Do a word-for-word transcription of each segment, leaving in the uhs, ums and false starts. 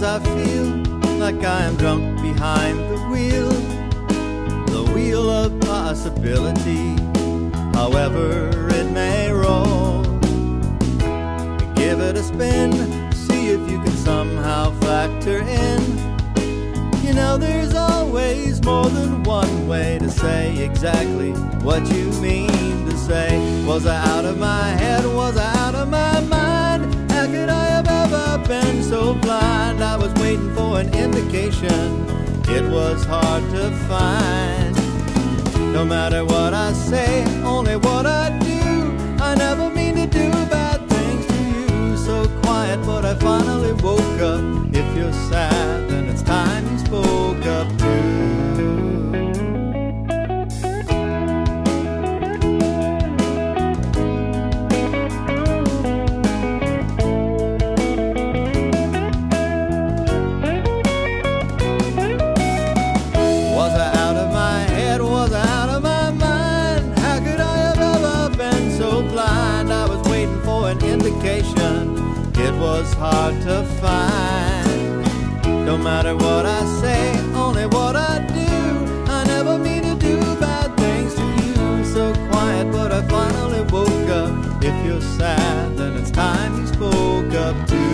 Sometimes I feel like I am drunk behind the wheel, the wheel of possibility, however it may roll. Give it a spin, see if you can somehow factor in. You know there's always more than one way to say exactly what you mean to say. Was I out of my head? Was I out of my mind? How could I have ever been so blind? I was waiting for an indication, it was hard to find. No matter what I say, only what I do, I never mean to do bad things to you. So quiet, but I finally woke up. If you're sad, then it's time you spoke up too. It was hard to find. No matter what I say, only what I do, I never mean to do bad things to you. So quiet, but I finally woke up. If you're sad, then it's time you spoke up too.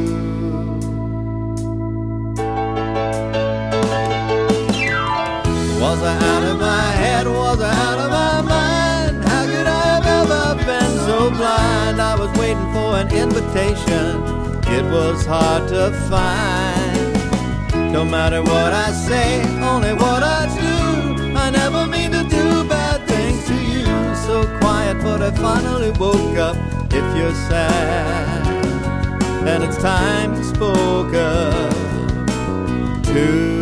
Was I out of my head? Was I out of my mind? How could I have ever been so blind? I was waiting for an invitation, it was hard to find. No matter what I say, only what I do, I never mean to do bad things to you. So quiet, but I finally woke up. If you're sad, then it's time you spoke up too.